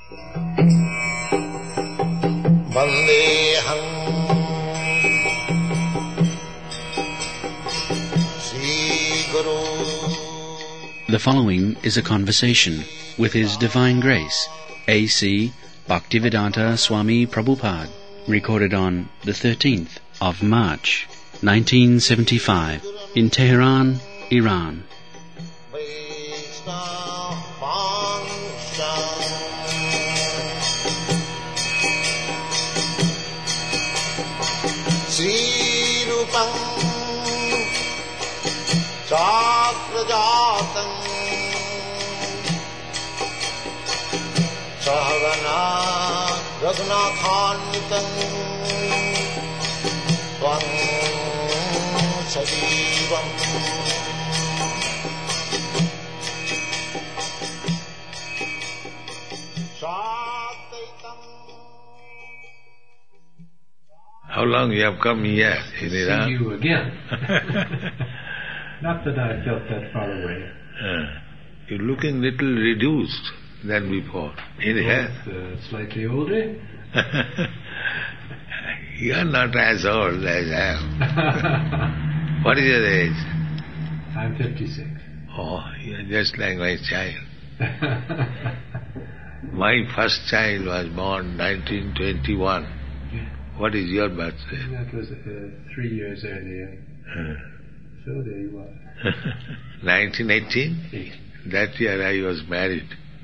Vandeham Sri Guru. The following is a conversation with His Divine Grace, A.C. Bhaktivedanta Swami Prabhupada, recorded on the 13th of March, 1975, in Tehran, Iran. Srirupam Chakrajatam Sahagana Raghunathanvitam Tvam Sajivam Shakaitam. How long you have come here in Iran? See you again. Not that I felt that far away. You're looking little reduced than before. In here. Slightly older. You are not as old as I am. What is your age? I'm 56. Oh, you are just like my child. My first child was born 1921. What is your birthday? That was 3 years earlier. So there you are. 1918? 8. That year I was married.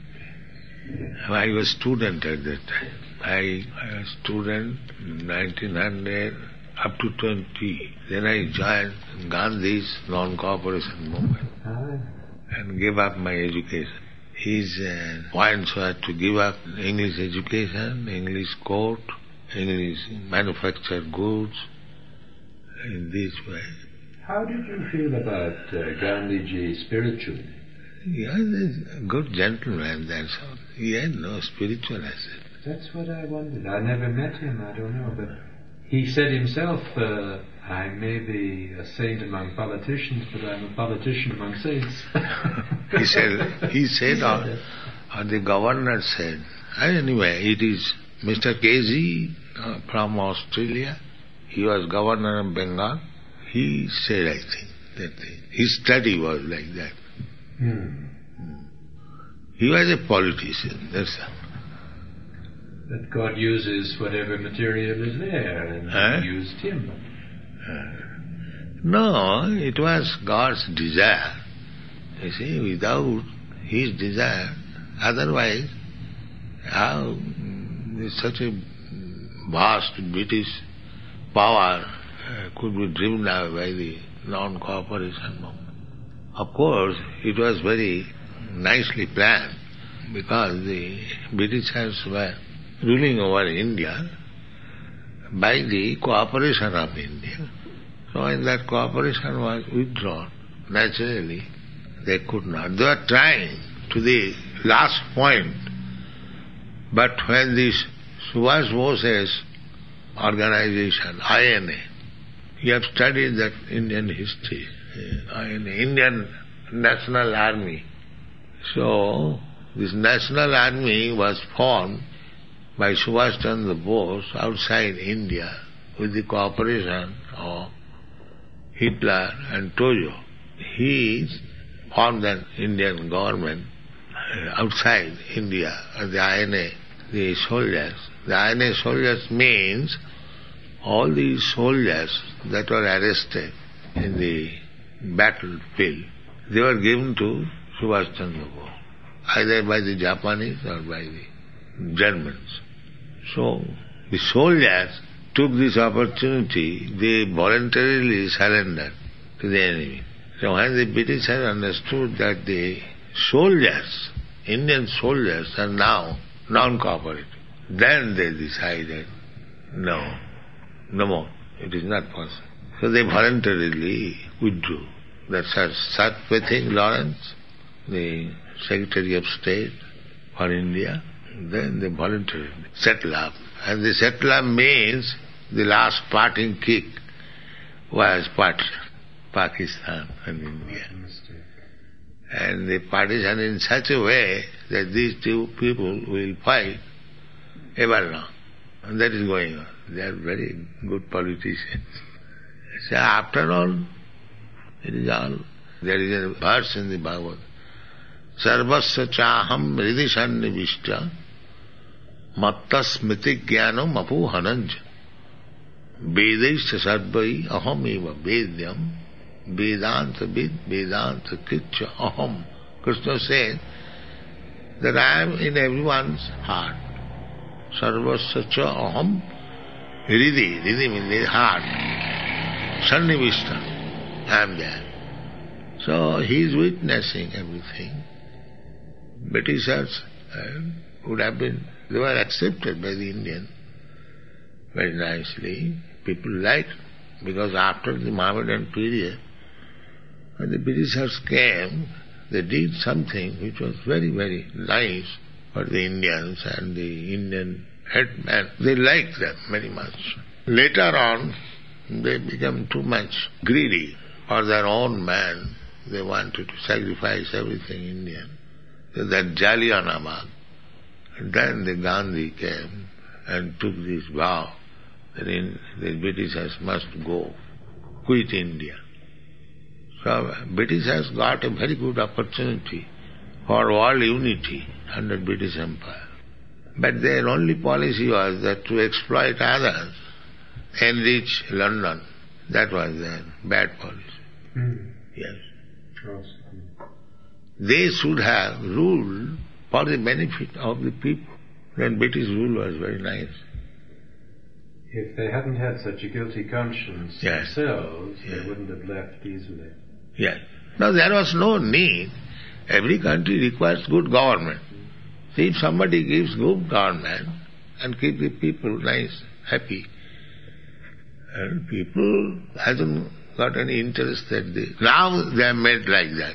I was student at that time. I was student 1900 up to 20. Then I joined Gandhi's non-cooperation movement and gave up my education. His points were to give up English education, English court, English manufactured goods, in this way. How did you feel about Gandhiji spiritually? He was a good gentleman, that's all. He had no spiritual asset. That's what I wondered. I never met him, I don't know, but he said himself, I may be a saint among politicians, but I'm a politician among saints. he said, or the governor said, anyway, it is Mr. KZ from Australia. He was governor of Bengal. He said, I think, that his study was like that. He was a politician, that's all. That God uses whatever material is there, and He used him. No, it was God's desire. You see, without His desire, otherwise, how such a vast British power could be driven out by the non-cooperation movement? Of course, it was very nicely planned, because the Britishers were ruling over India by the cooperation of India. So when that cooperation was withdrawn, naturally they could not. They were trying to the last point. But when this Subhash Bose's organization, INA, you have studied that Indian history, INA, Indian National Army. So this National Army was formed by Subhash Chandra Bose outside India with the cooperation of Hitler and Tojo. He formed an Indian government outside India, the INA, the soldiers. The INA soldiers means all these soldiers that were arrested in the battlefield, they were given to Subhash Chandra Bose, either by the Japanese or by the Germans. So the soldiers took this opportunity, they voluntarily surrendered to the enemy. So when the British had understood that the soldiers, Indian soldiers, are now non-cooperative, then they decided, no more, it is not possible. So they voluntarily withdrew. That's Sir Satyapathi Lawrence, the Secretary of State for India, then they voluntarily settled up. And the settle up means the last parting kick was Pakistan and India. And they partition in such a way that these two people will fight ever now. And that is going on. They are very good politicians. So after all, it is all. There is a verse in the Bhagavad. Sarvasya chaham ridisannivishta matta smriti jnano mapu hananja vedaisya sarvai aham eva vedyam vedanta vid vedanta kitcha aham. Krishna says that I am in everyone's heart. Sarvasya cha aham hridi. Hridi means the heart. Sannivishta. I am there. So he is witnessing everything. Britishers would have been, they were accepted by the Indian very nicely. People liked, because after the Mohammedan period, when the Britishers came, they did something which was very, very nice for the Indians and the Indian headmen. They liked them very much. Later on, they became too much greedy for their own man. They wanted to sacrifice everything Indian. That Jallianwala Bagh. And then the Gandhi came and took this vow that the Britishers must go, quit India. So Britishers got a very good opportunity for world unity under British Empire. But their only policy was that to exploit others, enrich London. That was their bad policy. Yes. They should have ruled for the benefit of the people. Then British rule was very nice. If they hadn't had such a guilty conscience themselves, they wouldn't have left easily. Yes. No, there was no need. Every country requires good government. See, if somebody gives good government and keep the people nice, happy, and people hasn't got any interest that now they are made like that.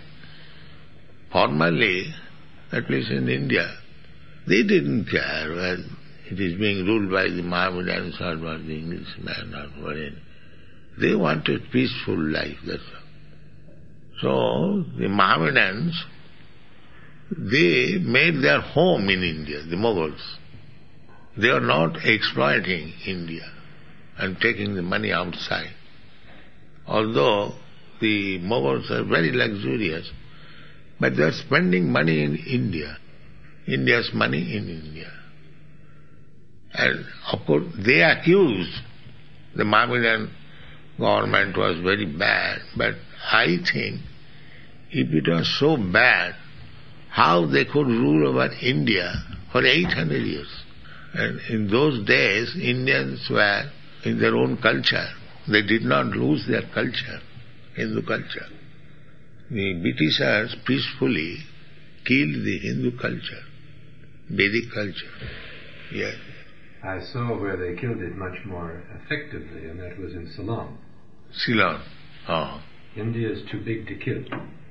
Formerly, at least in India, they didn't care whether it is being ruled by the Mohammedans or by the Englishmen or whatever. They wanted peaceful life, that's all. So, the Mohammedans, they made their home in India, the Mughals. They are not exploiting India and taking the money outside. Although the Mughals are very luxurious, but they are spending money in India, India's money in India. And of course they accused the Mohammedan government was very bad, but I think if it was so bad, how they could rule over India for 800 years? And in those days, Indians were in their own culture. They did not lose their culture, Hindu culture. The Britishers peacefully killed the Hindu culture, Vedic culture. Yes. I saw where they killed it much more effectively, and that was in Ceylon. Ceylon. Oh. India is too big to kill,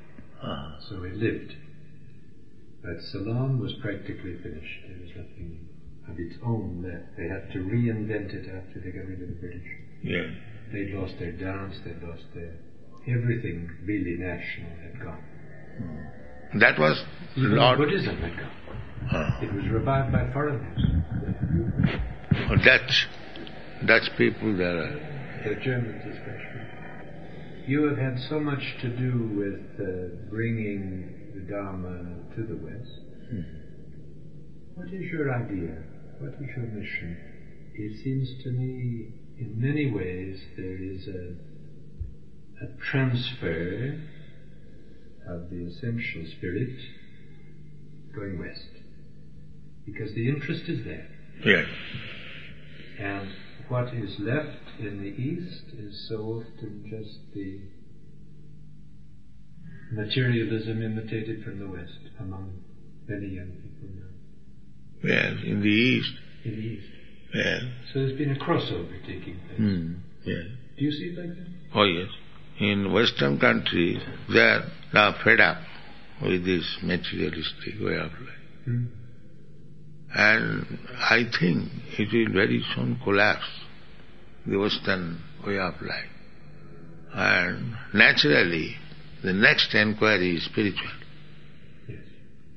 so it lived. But Ceylon was practically finished. There was nothing of its own left. They had to reinvent it after they got rid of the British. Yeah. They'd lost their dance, they'd lost their... everything really national had gone. That was even Lord... Buddhism had gone. It was revived by foreigners. Dutch people there are... The Germans especially. You have had so much to do with bringing the Dharma to the West. What is your idea? What is your mission? It seems to me, in many ways, there is a transfer of the essential spirit going west. Because the interest is there. Yes. And what is left in the East is so often just the materialism imitated from the West among many young people now. Yes, in the East. In the East. Yes. So there's been a crossover taking place. Yes. Do you see it like that? Oh yes. In Western countries, they are now fed up with this materialistic way of life. And I think it will very soon collapse, the Western way of life. And naturally, the next inquiry is spiritual.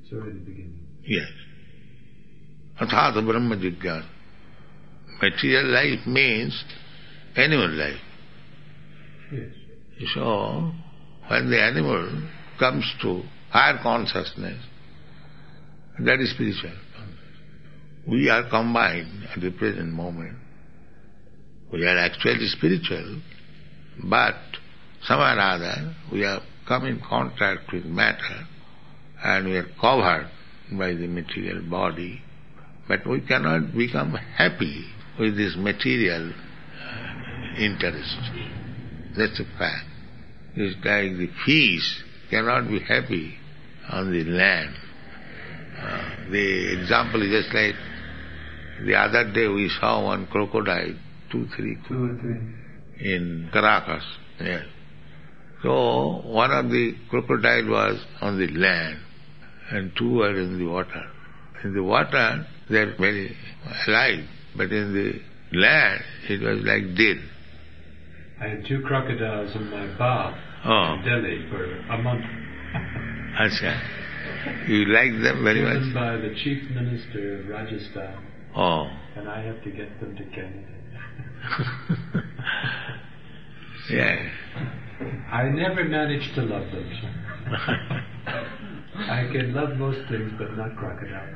So in the beginning. Yes. Athata Brahma Jigyasa. Material life means animal life. Yes. So, when the animal comes to higher consciousness, that is spiritual. We are combined at the present moment. We are actually spiritual, but somehow or other we have come in contact with matter and we are covered by the material body, but we cannot become happy with this material interest. That's a fact. It's like the fish cannot be happy on the land. The example is just like the other day we saw one crocodile, two or three, in Caracas. Yes. So one of the crocodile was on the land and two were in the water. In the water they are very alive, but in the land it was like dead. I had two crocodiles in my bath in Delhi for a month. Achha. You like them very much? Given by the Chief Minister of Rajasthan. Oh. And I have to get them to Canada. Yeah. I never managed to love them. I can love most things, but not crocodiles.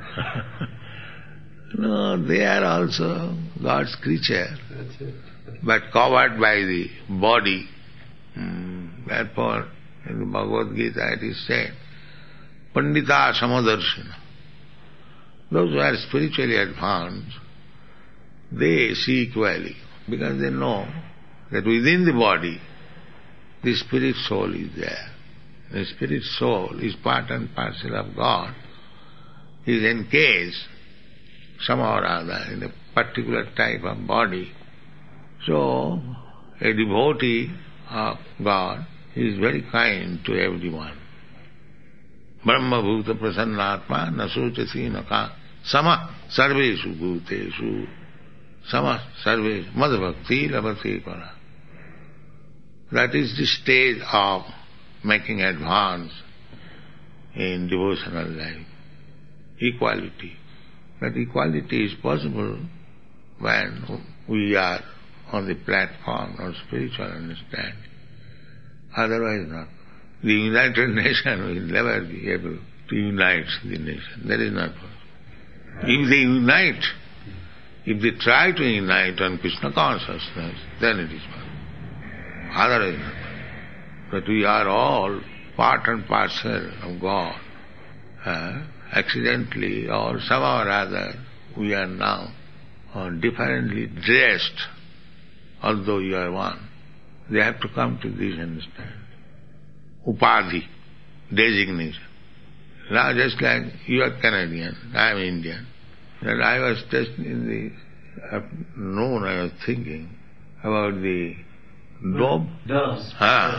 No, they are also God's creature. That's it. But covered by the body. Therefore, in the Bhagavad Gita it is said, Pandita Samadarshana. Those who are spiritually advanced, they see equally, because they know that within the body, the spirit soul is there. The spirit soul is part and parcel of God, is encased somehow or other in a particular type of body. So, a devotee of God is very kind to everyone. Brahma bhuta prasannatma nasuchasi naka sama sarveshu bhuteshu sama sarveshu madbhakti labhati para. That is the stage of making advance in devotional life. Equality. But equality is possible when we are on the platform of spiritual understanding. Otherwise not. The United Nations will never be able to unite the nation. That is not possible. If they unite, if they try to unite on Krishna consciousness, then it is possible. Otherwise not possible. But we are all part and parcel of God. Accidentally or somehow or other, we are now differently dressed, although you are one. They have to come to this understanding. Upadhi, designation. Now just like you are Canadian, I am Indian. And I was just in the afternoon, I was thinking about the dove. Doves.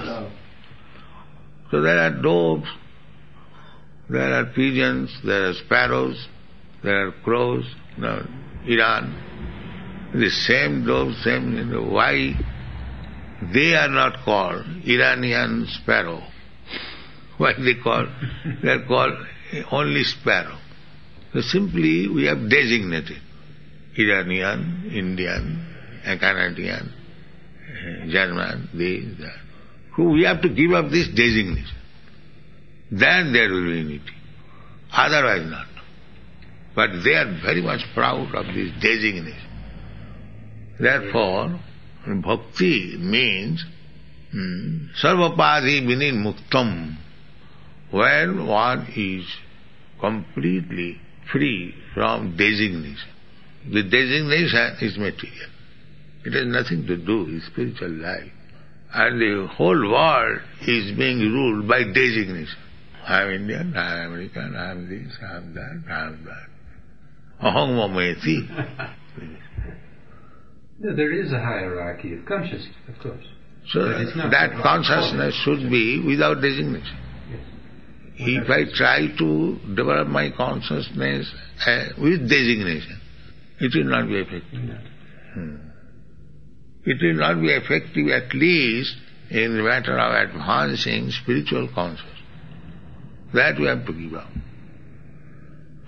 So there are doves, there are pigeons, there are sparrows, there are crows. Now, Iran, the same doves, same, why they are not called Iranian sparrow? Why they are called only sparrow. So simply we have designated Iranian, Indian, Canadian, German, this, that. So we have to give up this designation. Then there will be unity. Otherwise not. But they are very much proud of this designation. Therefore, bhakti means sarvapadhi vinin muktam, when one is completely free from designation. The designation is material. It has nothing to do with spiritual life. And the whole world is being ruled by designation. I am Indian, I am American, I am this, I am that, I am that. Aham mameti. No, there is a hierarchy of consciousness, of course. So that consciousness should be without designation. Yes. If I try to develop my consciousness with designation, it will not be effective. No. It will not be effective at least in the matter of advancing spiritual consciousness. That we have to give up.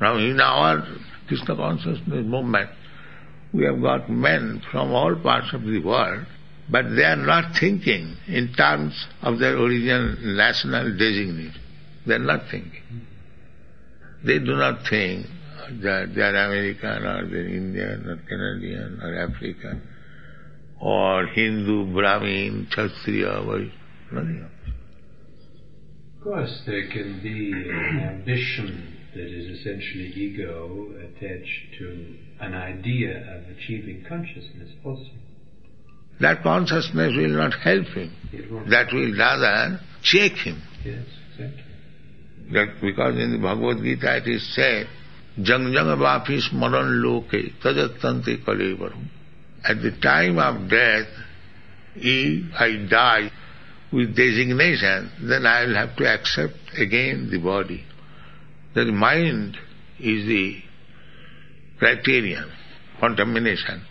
Now in our Krishna consciousness movement, we have got men from all parts of the world, but they are not thinking in terms of their original national designation. They are not thinking. They do not think that they are American or they are Indian or Canadian or African or Hindu, Brahmin, Kshatriya, or nothing else. Of course, there can be an ambition that is essentially ego attached to an idea of achieving consciousness also. That consciousness will not help him. It won't. That will rather check him. Yes, exactly. That because in the Bhagavad Gita it is said, Jang jang vapi smaran loke tajatante kalevaram. At the time of death, if I die with designation, then I will have to accept again the body. That mind is the criterion, contamination.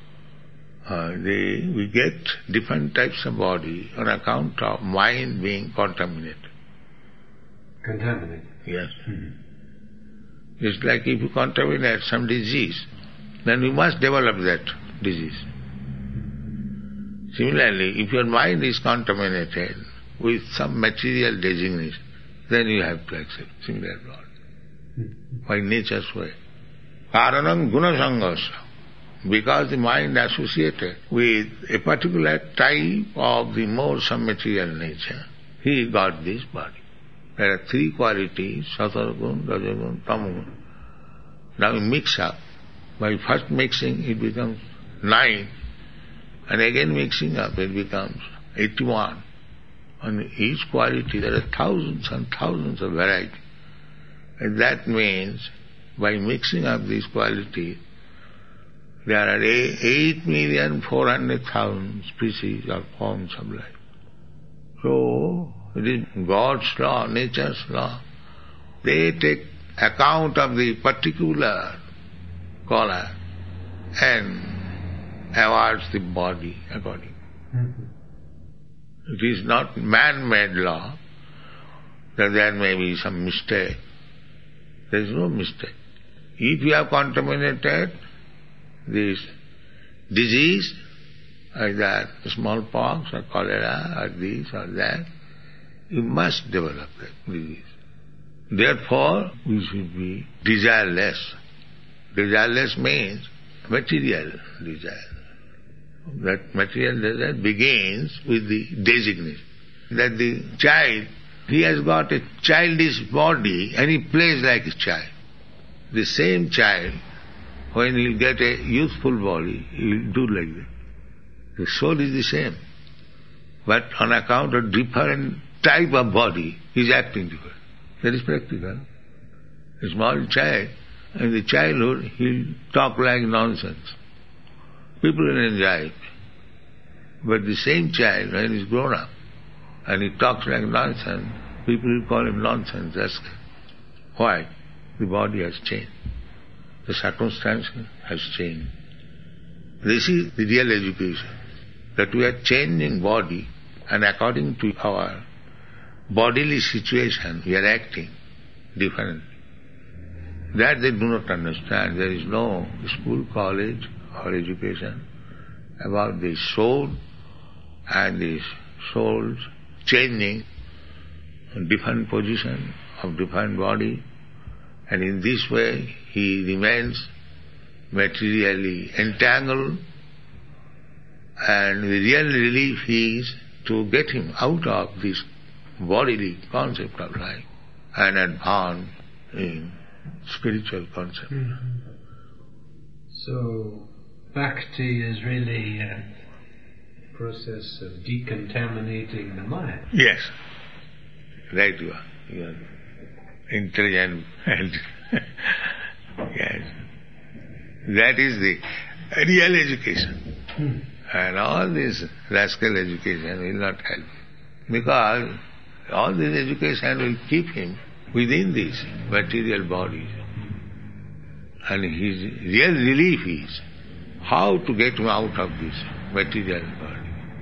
We get different types of body on account of mind being contaminated. Contaminated? Yes. It's like if you contaminate some disease, then you must develop that disease. Similarly, if your mind is contaminated with some material designation, then you have to accept similar body. By nature's way. Karanam gunasangasya. Because the mind associated with a particular type of the modes of material nature, he got this body. There are three qualities, sattvagun, rajagun, tamagun. Now we mix up. By first mixing it becomes 9, and again mixing up it becomes 81. On each quality there are thousands and thousands of varieties. And that means by mixing up these qualities, there are 8,400,000 species or forms of life. So, it is God's law, nature's law. They take account of the particular color and awards the body accordingly. It is not man-made law that there may be some mistake. There is no mistake. If you have contaminated this disease, either smallpox or cholera or this or that, you must develop that disease. Therefore, we should be desireless. Desireless means material desire. That material desire begins with the designation. That the child, he has got a childish body and he plays like a child. The same child, when he will get a youthful body, he will do like that. The soul is the same. But on account of different type of body, he is acting different. That is practical. A small child, in the childhood, he will talk like nonsense. People will enjoy it. But the same child, when he is grown up, and he talks like nonsense, people will call him nonsense. That's why the body has changed. The circumstance has changed. This is the real education, that we are changing body, and according to our bodily situation, we are acting differently. That they do not understand. There is no school, college, or education about the soul and the soul's changing different position of different body, and in this way he remains materially entangled, and the real relief is to get him out of this bodily concept of life and advance in spiritual concept. So, bhakti is really a process of decontaminating the mind. Yes, right you are. You are intelligent and yes. That is the real education. And all this rascal education will not help. Because all this education will keep him within these material bodies. And his real relief is how to get him out of this material body.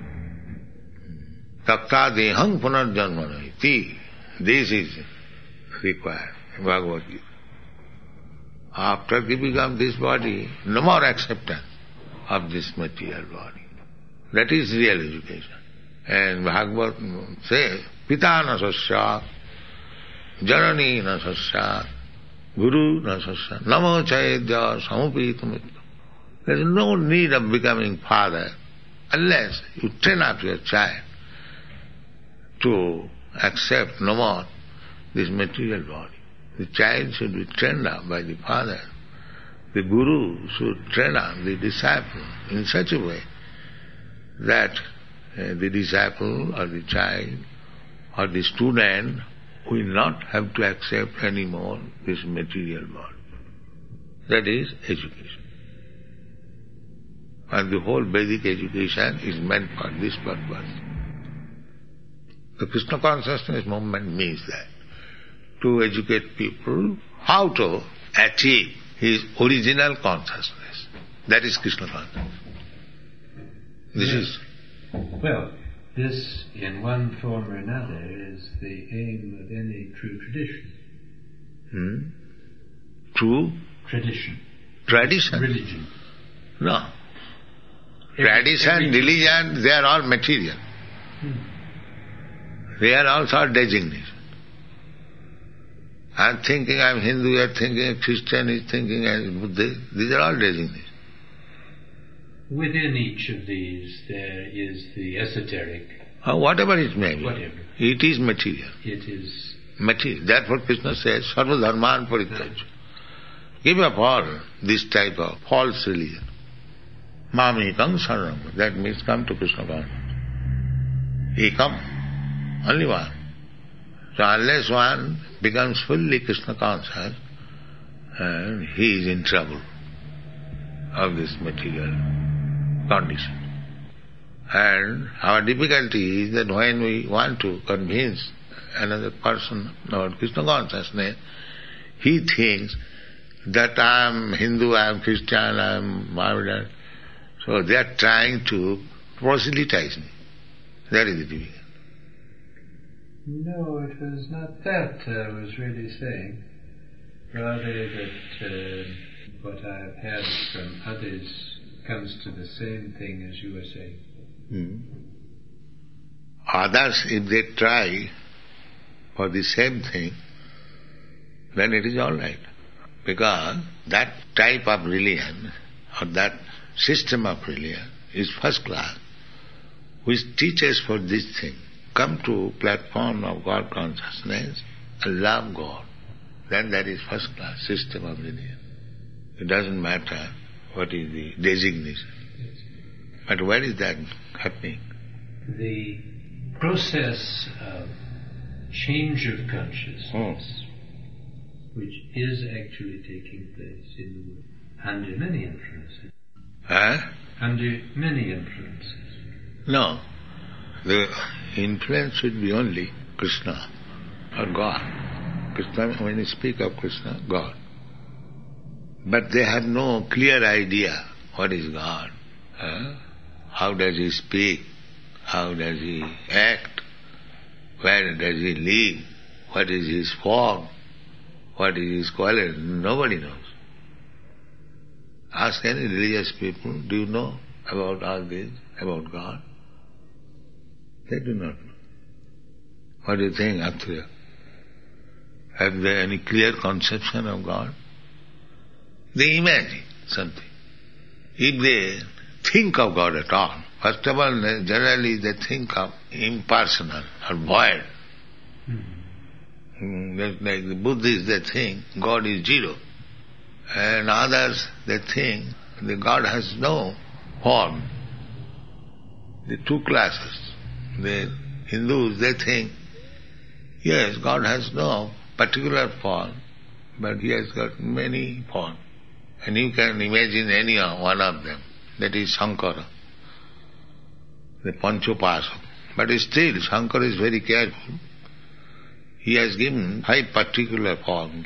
Takta dehang punarjanmana iti. This is required in Bhagavad Gita. After giving up this body, no more acceptance of this material body. That is real education. And Bhagavad says, Pita na sasya, Janani na sasya, Guru na sasya, Namo chaedya samupitamit. There is no need of becoming father unless you train up your child to accept no more this material body. The child should be trained up by the father. The guru should train up the disciple in such a way that the disciple or the child or the student will not have to accept anymore this material body. That is education. And the whole Vedic education is meant for this purpose. The Krishna consciousness movement means that to educate people how to achieve his original consciousness. That is Krishna consciousness. This, in one form or another, is the aim of any true tradition. True? Tradition. Tradition? Religion. No. Tradition, religion, they are all material. They are also designation. I am thinking I am Hindu, you are thinking a Christian, is thinking I am Buddhist. These are all designations. Within each of these there is the esoteric. Whatever it may be. Whatever. It is material. It is material. Therefore Krishna says, Sarva dharman parityaj. Give up all this type of false religion. Mamekam saranam. That means come to Krishna consciousness. Ekam. Only one. So unless one becomes fully Krishna conscious, he is in trouble of this material condition. And our difficulty is that when we want to convince another person about Krishna consciousness, he thinks that I am Hindu, I am Christian, I am Mohammedan. So they are trying to proselytize me. That is the difficulty. No, it was not that I was really saying. Rather that what I have had from others comes to the same thing as you were saying. Others, if they try for the same thing, then it is all right. Because that type of religion or that system of religion is first class, which teaches for this thing. Come to platform of God consciousness and love God. Then that is first class system of religion. It doesn't matter what is the designation. But where is that happening? The process of change of consciousness, which is actually taking place in the world, under many influences. Under many influences. No. The influence should be only Krishna or God. Krishna, when you speak of Krishna, God. But they have no clear idea what is God. How does he speak? How does he act? Where does he live? What is his form? What is his quality? Nobody knows. Ask any religious people, do you know about all this, about God? They do not know. What do you think, Athreya? Have they any clear conception of God? They imagine something. If they think of God at all, first of all, generally they think of impersonal or void. Like the Buddhists, they think God is zero. And others, they think that God has no form. The two classes. The Hindus, they think, yes, God has no particular form, but he has got many forms. And you can imagine any one of them. That is Shankara, the Panchopasana. But still, Shankara is very careful. He has given 5 particular forms.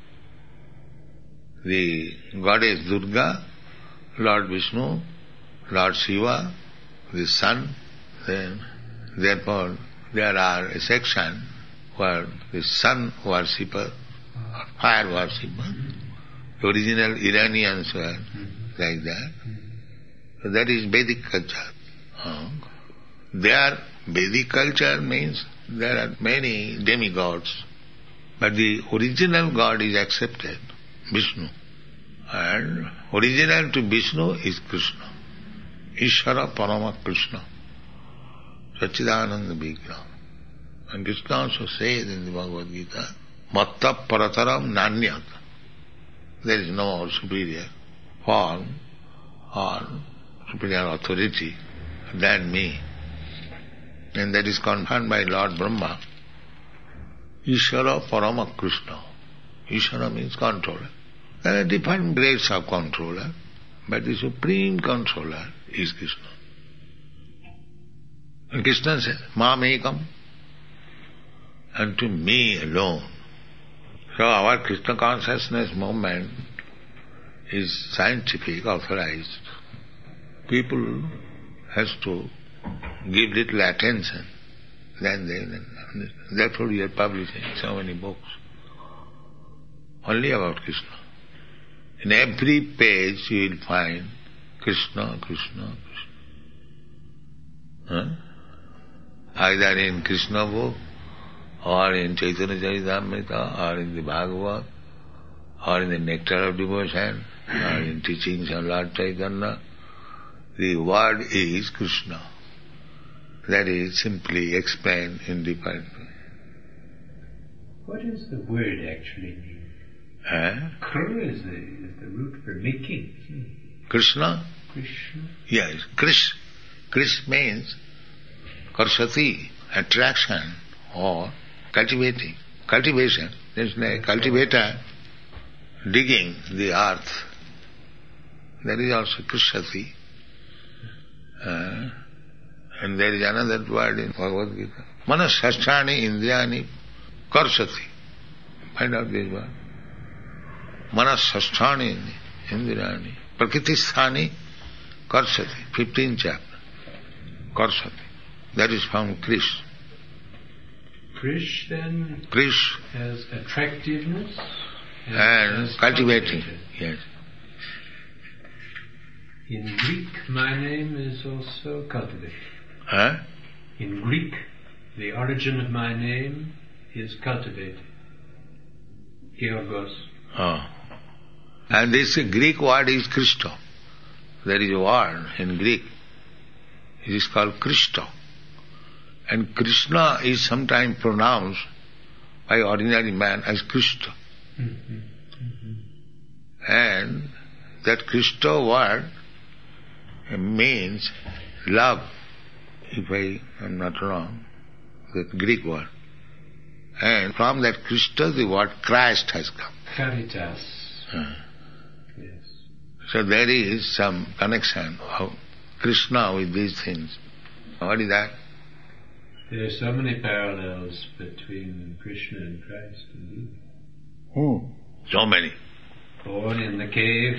The goddess Durga, Lord Vishnu, Lord Shiva, the sun. Then, therefore, there are a section where the sun worshipper, or fire worshipper, Original Iranians were like that. So that is Vedic culture. Their Vedic culture means there are many demigods, but the original God is accepted, Vishnu. And original to Vishnu is Krishna. Ishvara Parama Krishna. Sachidananda Vigraha. And Krishna also says in the Bhagavad Gita, Matta Parataram Nanyat. There is no superior form or superior authority than me. And that is confirmed by Lord Brahma. Ishvara Parama Krishna. Ishvara means controller. There are different grades of controller, but the supreme controller is Krishna. And Krishna says, Mam ekam, unto me alone. So our Krishna consciousness movement is scientific, authorized. People has to give little attention. Therefore we are publishing so many books only about Krishna. In every page you will find Krishna, Krishna, Krishna. Either in Krishna book, or in Chaitanya Charitamrita, or in the Bhagavad, or in the Nectar of Devotion, or in teachings of Lord Chaitanya. The word is Krishna. That is simply explained in different ways. What does the word actually mean? Kr is the root for making. Krishna? Krishna? Yes. Krish means karsati, attraction or cultivating. Cultivation. There's like cultivator digging the earth. That is also krishati. And there is another word in Bhagavad Gita. Manasasthani indriyani karsati. Find out this word. Manasasthani indriyani prakritisthani karsati. 15th chapter. Karsati. That is from Krish. Krish then? Krish. Has attractiveness. And cultivating. Yes. In Greek, my name is also cultivated. In Greek, the origin of my name is cultivated. Georgos. And this Greek word is Christo. There is a word in Greek. It is called Christo. And Krishna is sometimes pronounced by ordinary man as Christo. And that Christo word means love, if I am not wrong, that Greek word. And from that Christo the word Christ has come. Caritas. Yes. So there is some connection of Krishna with these things. What is that? There are so many parallels between Krishna and Christ, indeed. So many. Born in the cave.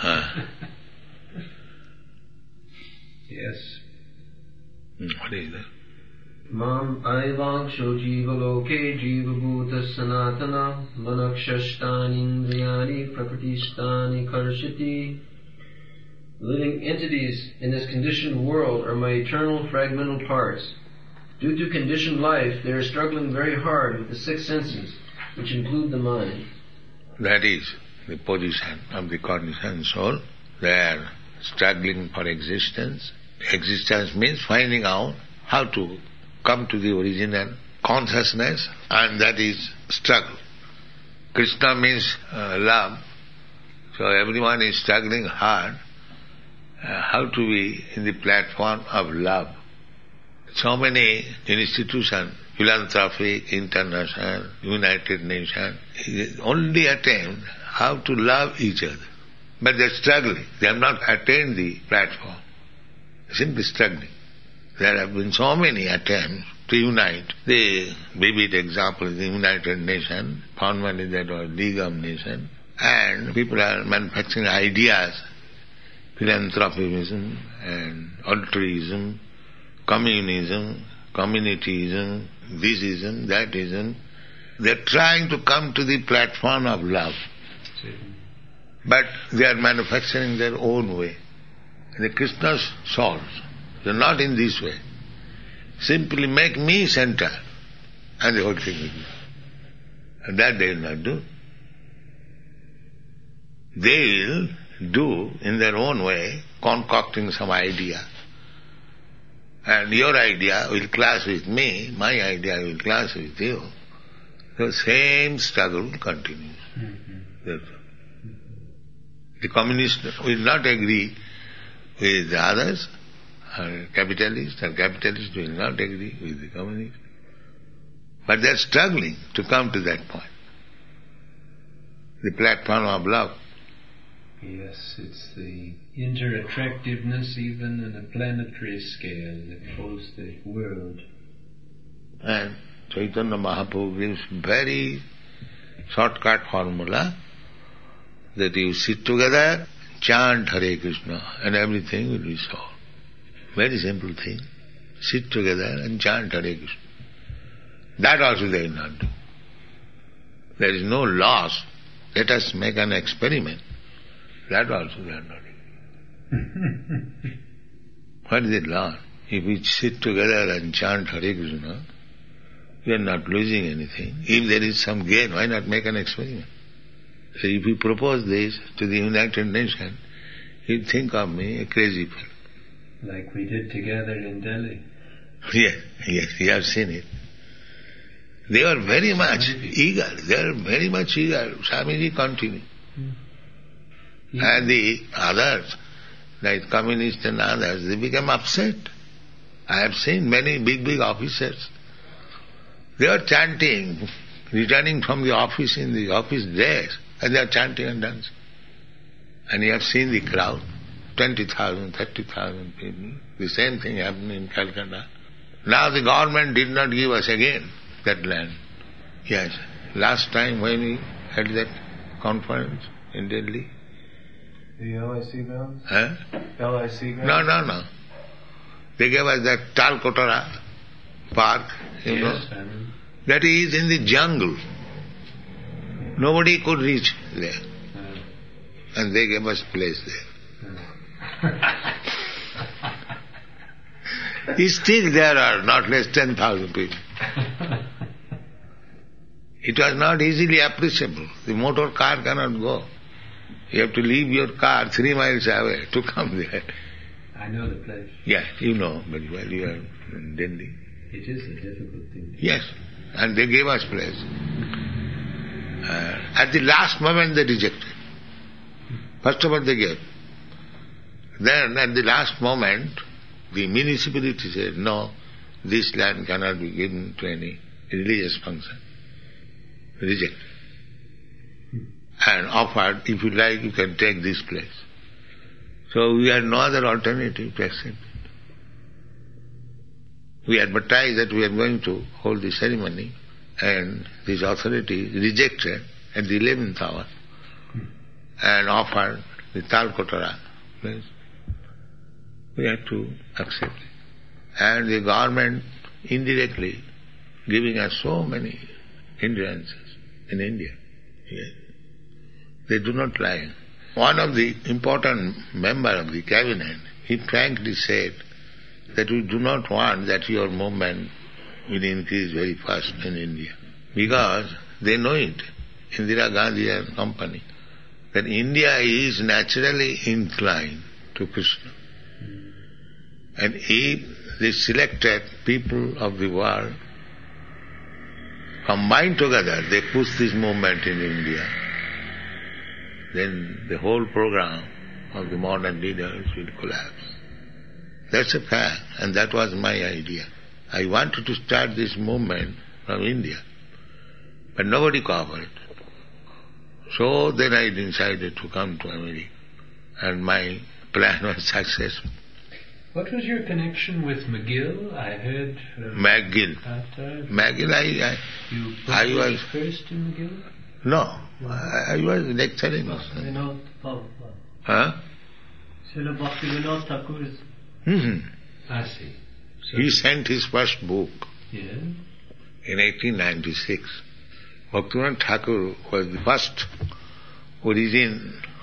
Yes. What is that? Mam aivangsho jiva loke jiva bhuta sanatana manakshashtani indriyani prakritishtani karshiti. Living entities in this conditioned world are my eternal fragmental parts. Due to conditioned life, they are struggling very hard with the six senses, which include the mind. That is the position of the conditioned soul. They are struggling for existence. Existence means finding out how to come to the original consciousness, and that is struggle. Krishna means love. So everyone is struggling hard how to be in the platform of love. So many institutions, philanthropic, international, United Nations, only attempt how to love each other. But they are struggling. They have not attained the platform. Simply struggling. There have been so many attempts to unite. The vivid example is the United Nations, formerly that was League of Nations, and people are manufacturing ideas, philanthropism and altruism, communism, communityism, thisism, thatism. They are trying to come to the platform of love. But they are manufacturing their own way. The Krishna's souls, they are not in this way. Simply make me center, and the whole thing will be. And that they will not do. They will do in their own way, concocting some idea. And your idea will clash with me, my idea will clash with you. The same struggle continues. The communists will not agree with the others, or capitalists will not agree with the communists. But they are struggling to come to that point. The platform of love. Yes, it's the inter-attractiveness even on a planetary scale that pulls the world. And Chaitanya Mahaprabhu gives very shortcut formula that you sit together, chant Hare Krishna, and everything will be solved. Very simple thing. Sit together and chant Hare Krishna. That also they will not do. There is no loss. Let us make an experiment. That also they are not doing. What is the loss? If we sit together and chant Hare Krishna, we are not losing anything. If there is some gain, why not make an experiment? So if you propose this to the United Nations, you think of me a crazy fellow. Like we did together in Delhi. Yes, you have seen it. They are very much eager. They are very much eager. Swamiji continued. And the others, like communists and others, they become upset. I have seen many big officers. They are chanting, returning from the office in the office days, and they are chanting and dancing. And you have seen the crowd, 20,000, 30,000 people. The same thing happened in Calcutta. Now the government did not give us again that land. Yes, last time when we had that conference in Delhi. The LIC grounds? Huh? LIC grounds? No. They gave us that Talkotara park, you know. That is in the jungle. Nobody could reach there. And they gave us place there. Still there are not less 10,000 people. It was not easily appreciable. The motor car cannot go. You have to leave your car 3 miles away to come there. I know the place. Yeah, you know very well. You are in Delhi. It is a difficult thing. Yes, and they gave us place. At the last moment they rejected. First of all they gave. Then at the last moment, the municipality said, no, this land cannot be given to any religious function. Rejected. And offered, if you like, you can take this place. So we had no other alternative to accept it. We advertised that we are going to hold the ceremony, and this authority rejected at the 11th hour and offered the Talkotara place. We had to accept it. And the government indirectly giving us so many hindrances in India. Yes. They do not lie. One of the important members of the cabinet, he frankly said that we do not want that your movement will increase very fast in India. Because they know it, Indira Gandhi and company, that India is naturally inclined to Krishna. And if the selected people of the world combine together, they push this movement in India, then the whole program of the modern leaders will collapse. That's a fact, and that was my idea. I wanted to start this movement from India, but nobody cooperated. So then I decided to come to America, and my plan was successful. What was your connection with McGill? I heard... McGill. McGill, I was... first in McGill? No, I was lecturing. Huh? Srila Bhaktivinoda Thakur is... I see. So He sent his first book yeah. in 1896. Bhaktivinoda Thakur was the first origin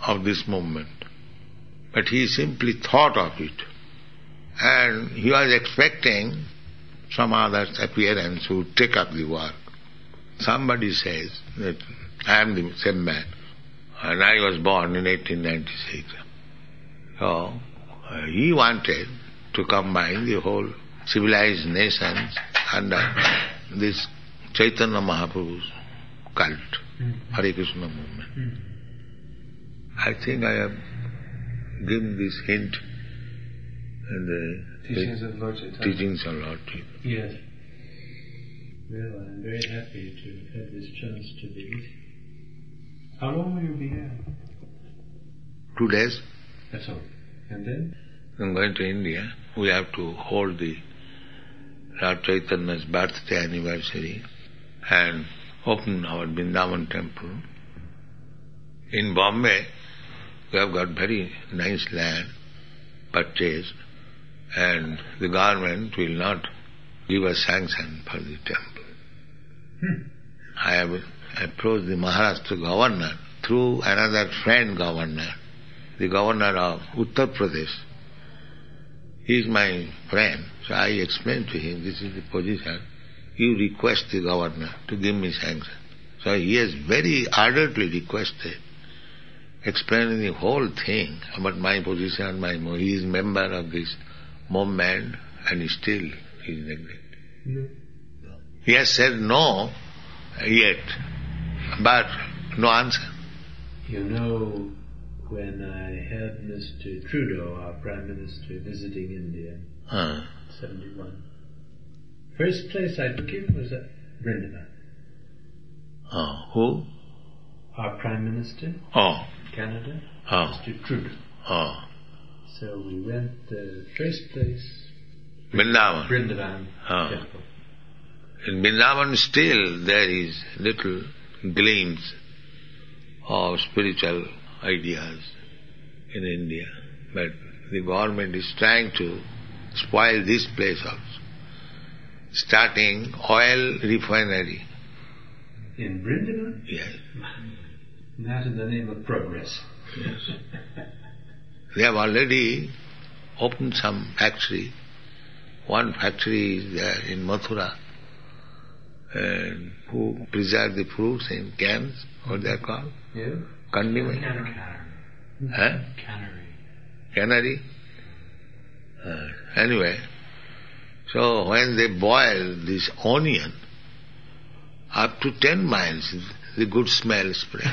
of this movement. But he simply thought of it. And he was expecting some other's appearance who would take up the work. Somebody says that I am the same man, and I was born in 1896. So he wanted to combine the whole civilized nations under this Chaitanya Mahaprabhu's cult, Hare Krishna movement. I think I have given this hint in the Teachings of Lord Chaitanya. teachings of Lord Chaitanya. Yes. Well, I'm very happy to have this chance to be with you. How long will you be here? 2 days. That's all. And then? I'm going to India. We have to hold the Lord Chaitanya's birthday anniversary and open our Vrindavan temple. In Bombay, we have got very nice land purchased, and the government will not give a sanction for the temple. I have approached the Maharashtra governor through another friend governor, the governor of Uttar Pradesh. He is my friend, so I explained to him, this is the position. You request the governor to give me sanction. So he has very ardently requested, explaining the whole thing about my position, he is member of this movement, and still he is neglected. He has said no yet, but no answer. You know, when I had Mr. Trudeau, our Prime Minister, visiting India in 71, first place I took him was at Vrindavan. Who? Our Prime Minister, Canada, Mr. Trudeau. So we went first place, Vrindavan temple. In Vrindavan still there is little gleams of spiritual ideas in India, but the government is trying to spoil this place also, starting oil refinery. In Vrindavan? Yes. Not in the name of progress. Yes. They have already opened some factory. One factory is there in Mathura, and who preserve the fruits in cans, what they are called? Yeah. Condiment. Cannery. Anyway, so when they boil this onion, up to 10 miles, the good smell spread.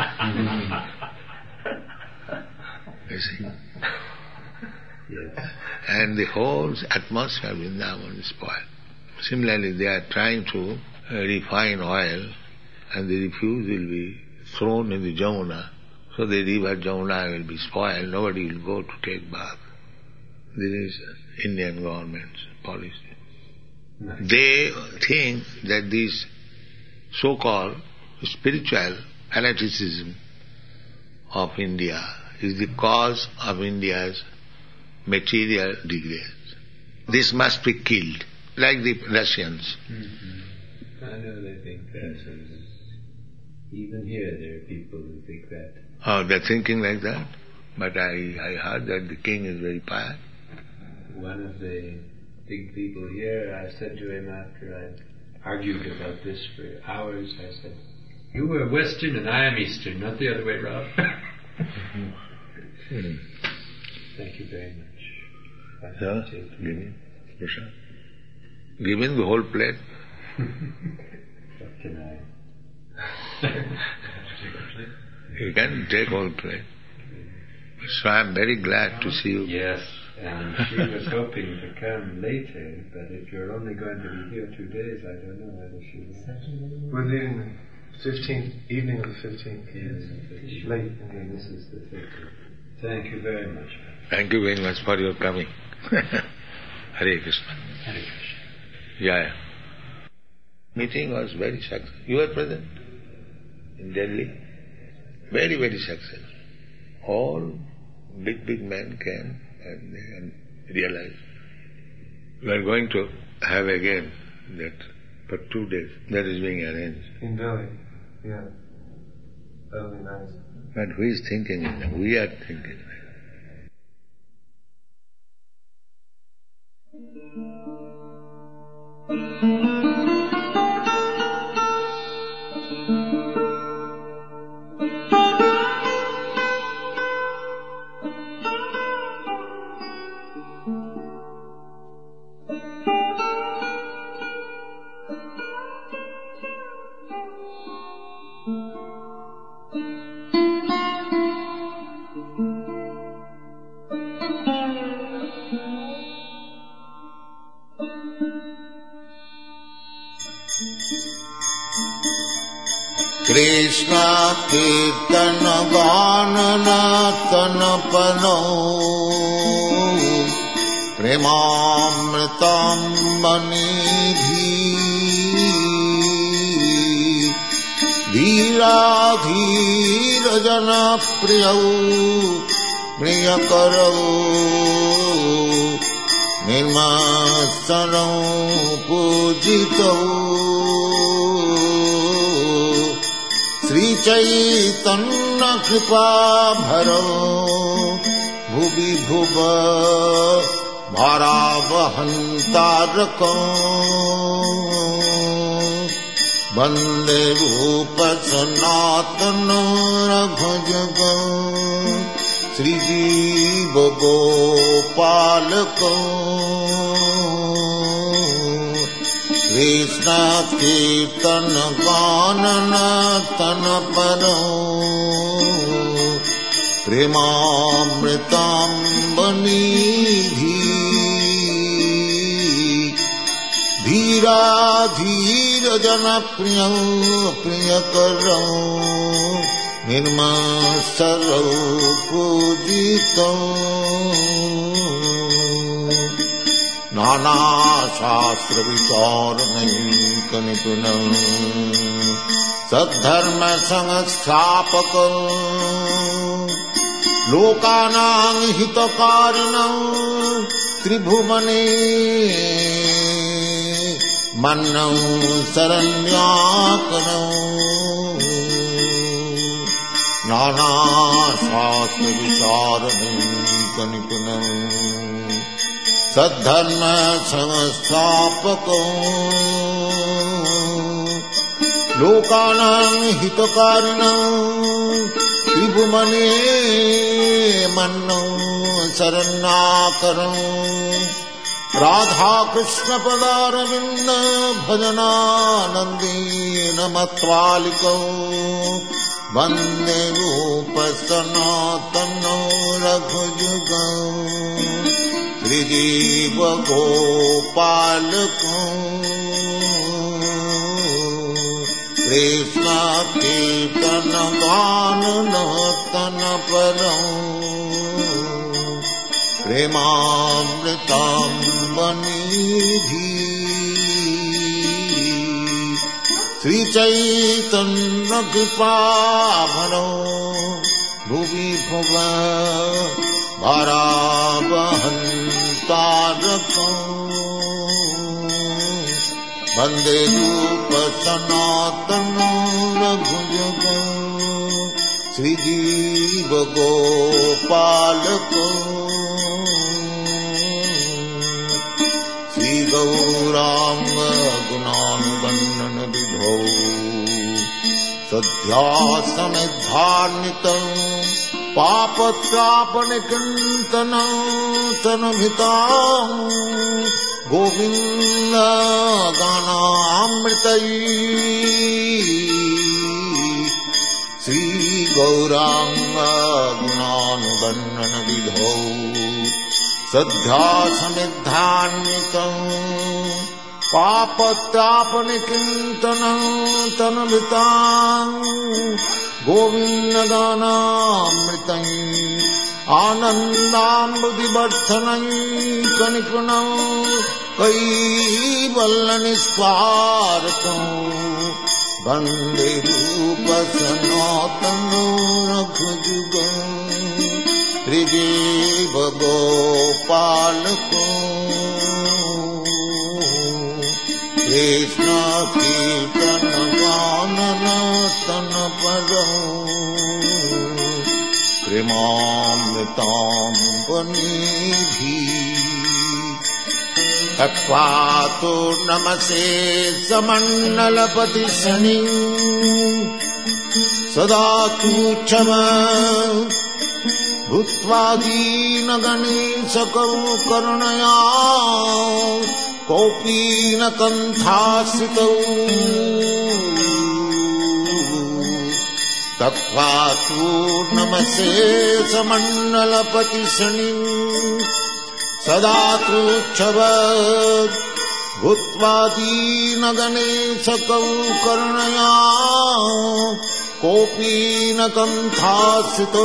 You see? Yes. And the whole atmosphere of Vrindavan is spoiled. Similarly, they are trying to refine oil, and the refuse will be thrown in the Jamuna. So the river Jamuna will be spoiled, nobody will go to take bath. This is Indian government's policy. Nice. They think that this so-called spiritual fanaticism of India is the cause of India's material disgrace. This must be killed, like the Russians. Mm-hmm. I know they think that. Even here there are people who think that. Oh, they're thinking like that? But I heard that the king is very pious. One of the big people here, I said to him after I argued about this for hours, I said, you are Western and I am Eastern, not the other way around. Thank you very much. Yeah, give him. Prashad. Give him the whole plate. What can I? You can take whole plate. So I am very glad to see you. Yes, and she was hoping to come later, but if you're only going to be here 2 days, I don't know whether she will. We're leaving the 15th, evening of the 15th. Yes, Late. and this is the 15th. Thank you very much. Thank you very much for your coming. Hare Krishna. Hare Krishna. Yeah. Meeting was very successful. You were present in Delhi. Very, very successful. All big men came and realized we are going to have again that for 2 days. That is being arranged. In Delhi, yeah. early 90s. But who is thinking in them? We are thinking. Krishna कीर्तन गान नर्तन पनो प्रेमामृतं मनिधि धीराधीर जन प्रियौ प्रियकरौ निर्मत्सरौ पूजितौ श्री चैतन्य कृपा भरो भुवि भुव भारावहन्तारकौ वन्दे रूप सनातन रघुजगौ श्रीजीव गोपालकौ कृष्ण कीर्तन गान नर्तन परो प्रेमामृतं मनिधि धीराधीर जन प्रियौ प्रियकरौ निर्मत्सरौ पूजितौ नाना शास्त्र विचारणैक निपुणौ सद्धर्म संस्थापकौ लोकानां हितकारिणौ त्रिभुवने मन्नौ शरण्याकरौ नाना शास्त्र विचारणैक निपुणौ सद्धर्म संस्थापकौ लोकानां हितकारिणौ त्रिभुवने मन्नौ शरण्याकरौ राधा कृष्ण पदारविन्द भजनानन्देन मत्वालिकौ वन्दे रूप सनातनौ रघुजुगौ श्रीजीव गोपालकौ कृष्ण कीर्तन गान नर्तन परो प्रेमामृतं मनिधि श्री चैतन्य कृपा भरो भुवि भुव भारावहन्तारकौ वन्दे रूप सनातन रघुजगौ श्रीजीव गोपालकौ श्रीगौरांग गुणानुवर्णन विभो सध्यासनिधान्वितौ पापत्रापन कीर्तनौ तनुभृतां गोविन्द गानामृतै श्री गौरांग गुणानुवर्णन विधौ सध्यासनिधान्वितौ पापत्रापन कीर्तनौ तनुभृतां गोविन्द गानामृतै आनन्दामृतिवर्धनैकनिपुणौ कैवल्यनिस्वार्थौ वन्दे रूप सनातनौ रघुजुगौ श्रीजीव गोपालकौ कृष्ण कीर्तन गान नर्तन परो प्रेमामृताम्बनिधि तत्त्वातो नमसे समण्डलपति शनि सदा तुच्छम भूत्वा दीनगणेश करुणया कोऽपि न कण्ठासितौ तत्त्वातो नमसे समण्डलपति शनि सदा तुच्छवत् भूत्वा दीनगणेश करुणया कोऽपि न कण्ठासितौ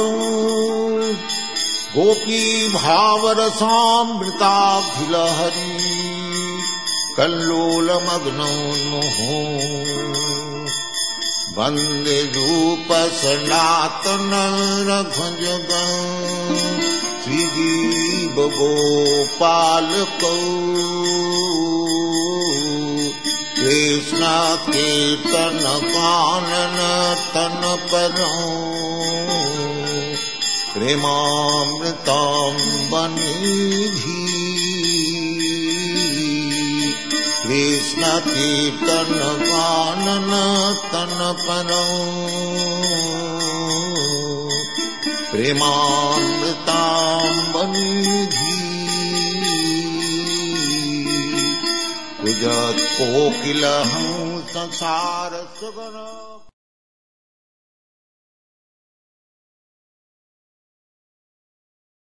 गोपी भावरसामृताभिलहरी कल्लोलमग्नौ मुहुः वन्दे रूप सनातन रघुजगं श्रीजीव गोपालकौ कृष्ण कीर्तन कानन तन परं प्रेमामृताम्बनिधि कृष्ण कीर्तन कानन तन परं प्रेमामृताम्बनिधि कुजत् कोकिलहंस संसार सुगरा